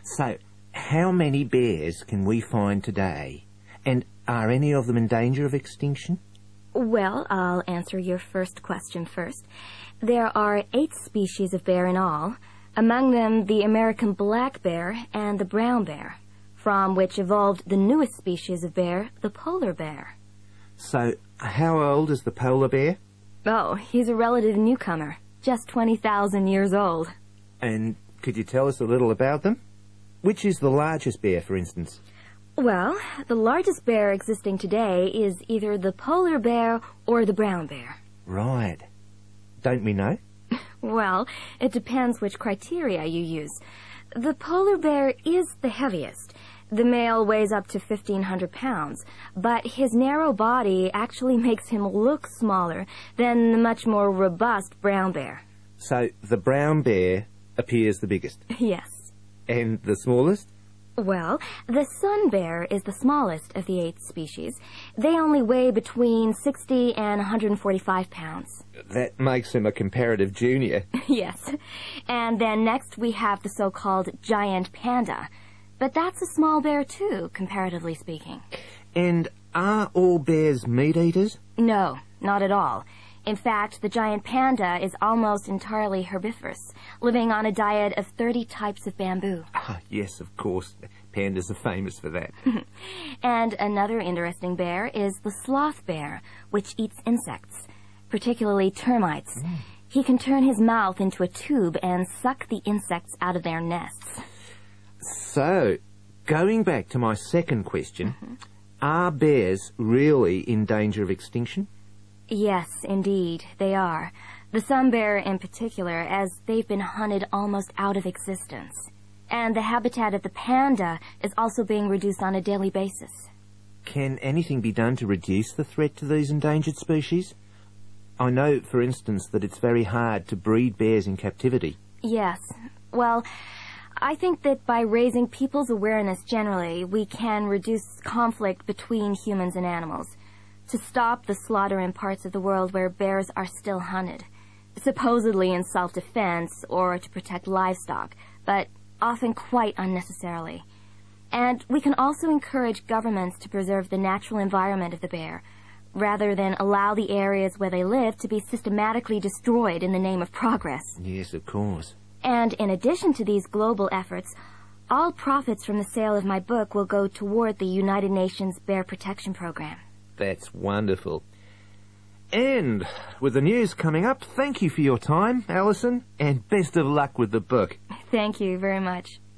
So, how many bears can we find today? And are any of them in danger of extinction? Well, I'll answer your first question first. There are 8 species of bear in all, among them the American black bear and the brown bear, from which evolved the newest species of bear, the polar bear. So, how old is the polar bear? Oh, he's a relative newcomer, just 20,000 years old. And could you tell us a little about them? Which is the largest bear, for instance? Well, the largest bear existing today is either the polar bear or the brown bear. Right. Don't we know? Well, it depends which criteria you use. The polar bear is the heaviest. The male weighs up to 1,500 pounds, but his narrow body actually makes him look smaller than the much more robust brown bear. So, the brown bear appears the biggest? Yes. And the smallest? Well, the sun bear is the smallest of the 8 species. They only weigh between 60 and 145 pounds. That makes him a comparative junior. Yes. And then next we have the so-called giant panda. But that's a small bear too, comparatively speaking. And are all bears meat eaters? No, not at all. In fact, the giant panda is almost entirely herbivorous, living on a diet of 30 types of bamboo. Ah, yes, of course. Pandas are famous for that. And another interesting bear is the sloth bear, which eats insects, particularly termites. He can turn his mouth into a tube and suck the insects out of their nests. So, going back to my second question, are bears really in danger of extinction? Yes, indeed, they are. The sun bear in particular, as they've been hunted almost out of existence. And the habitat of the panda is also being reduced on a daily basis. Can anything be done to reduce the threat to these endangered species? I know, for instance, that it's very hard to breed bears in captivity. Yes. Well, I think that by raising people's awareness generally, we can reduce conflict between humans and animals, to stop the slaughter in parts of the world where bears are still hunted, supposedly in self-defense or to protect livestock, but often quite unnecessarily. And we can also encourage governments to preserve the natural environment of the bear, rather than allow the areas where they live to be systematically destroyed in the name of progress. Yes, of course. And in addition to these global efforts, all profits from the sale of my book will go toward the United Nations Bear Protection Program. That's wonderful. And with the news coming up, thank you for your time, Alison, and best of luck with the book. Thank you very much.